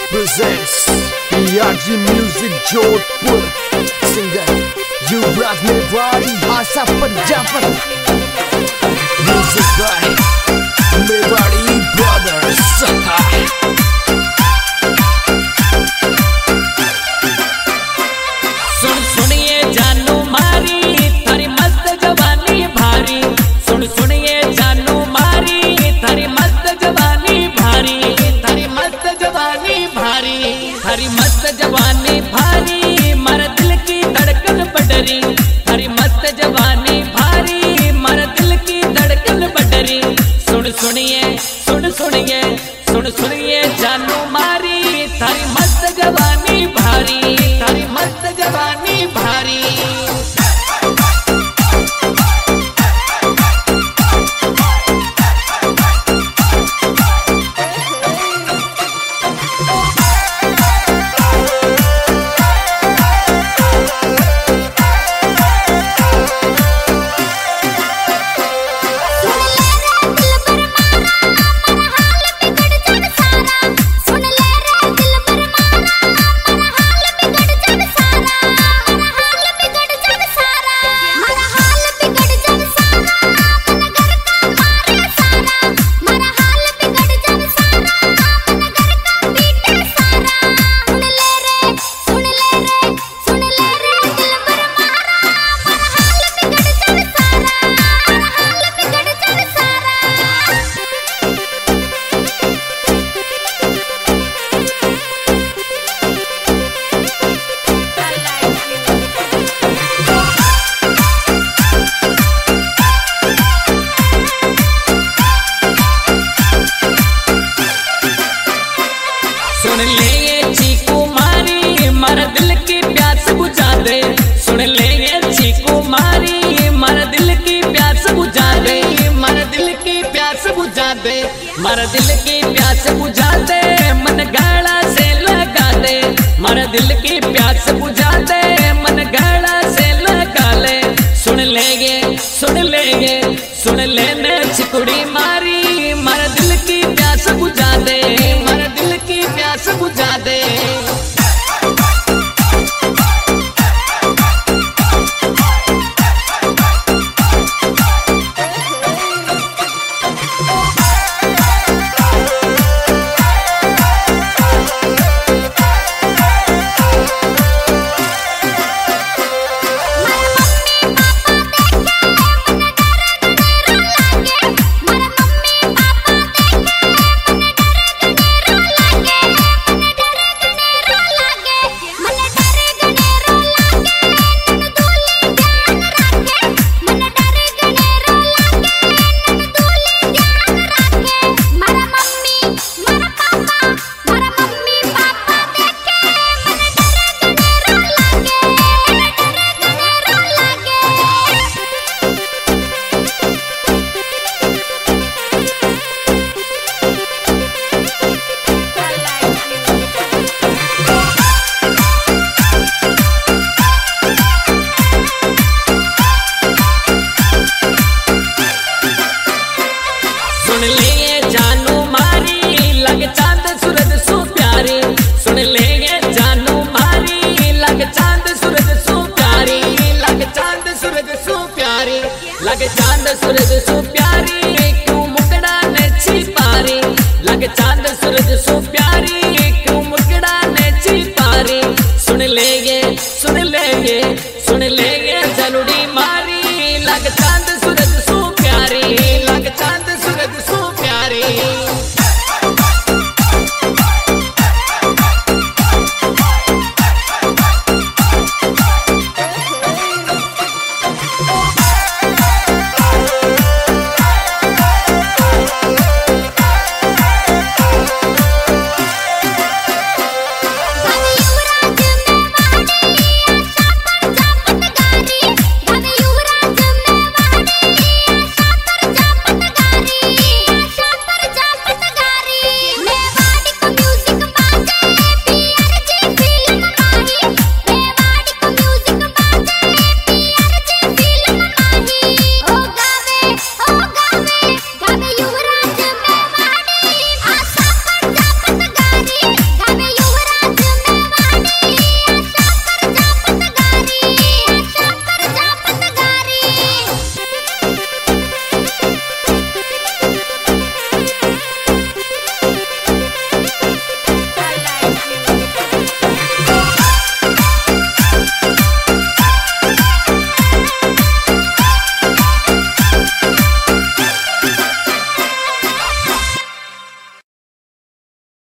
presents PRG Music Jodhpur. Singer Yuvraj Mewari, Asaf Prajapati. Music by Mewari Brothers. सुन सुनिए जानू मारी थारी मस्त जवानी भारी। सुन सुनिए जानू मारी थारी मस्त जवानी भारी। थारी मस्त जवानी भारी। थारी मस्त जवानी भारी मारा दिल की धड़कन बडरी। थारी मस्त जवानी भारी मारा दिल की धड़कन बडरी। सुन सुनिए सुन सुनिए सुन सुनिए जानू मारी थारी मस्त जवानी भारी। थारी मस्त जवानी भारी। सुन ले ये चीकू मारी मारा दिल की प्यास बुझा दे। सुन ले ये चीकू मारी मारा दिल की प्यास बुझा दे। मारा दिल की प्यास बुझा दे। मारा दिल की प्यास बुझा दे। मन गाड़ा से लगा दे। मारा दिल की प्यास बुझा दे।